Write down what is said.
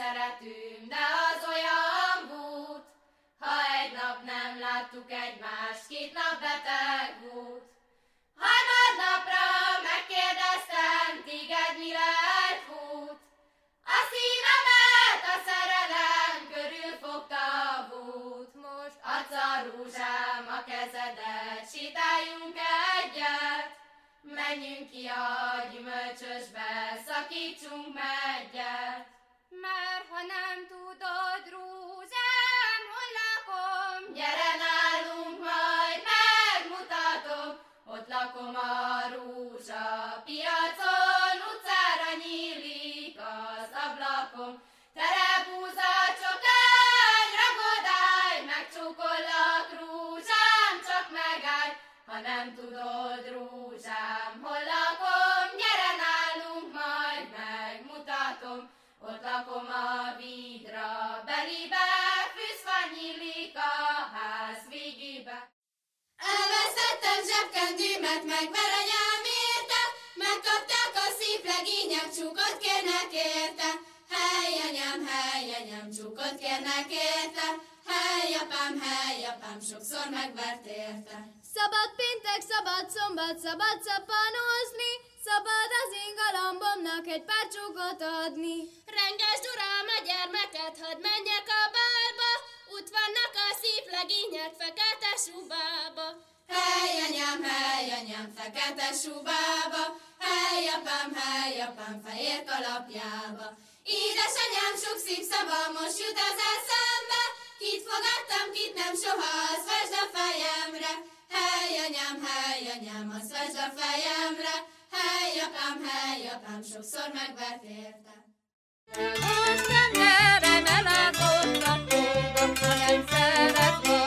szeretünk, de az olyan bút, ha egy nap nem láttuk egymást, 2 nap beteg volt. Harmadnapra megkérdeztem, téged mi lett hút? A szívemet a szerelem körül fogta a bút. Most adsz a rózsám a kezedet, sétáljunk egyet. Menjünk ki a gyümölcsösbe, szakítsunk meggyet. Mert ha nem tudod, rózsám, hol lakom? Gyere nálunk, majd megmutatom, ott lakom a rózsa piacon, utcára nyílik az ablakom. Terebúza csokány, ragodály, megcsókollak rózsám, csak megállj, ha nem tudod, rózsám, hol lakom, gyere nálunk, majd megmutatom, ott lakom a vidra belibe, fűzfa nyílik a ház végébe. Elvesztettem zsebkendőmet, megver anyám érte, megkapták a szép legények, csukot kérnek érte. Hely anyám, csukot kérnek érte, hely apám, sokszor megvert érte. Szabad péntek, szabad szombat, szabad szappanozni, szabad az én galambomnak egy pár csukot adni. Rengesd uram a gyermeket, hadd menjek a bálba, ott vannak a szép legények fekete subába. Hely anyám, fekete subába, hely apám, fehér kalapjába. Édesanyám, sok szép szava most jut az eszembe, kit fogadtam, kit nem soha, az vesd a fejemre. Hely anyám, az vesd a fejemre, hely apám, sokszor megvert érte. Most nem merem elátottam, ha nem szeretnék.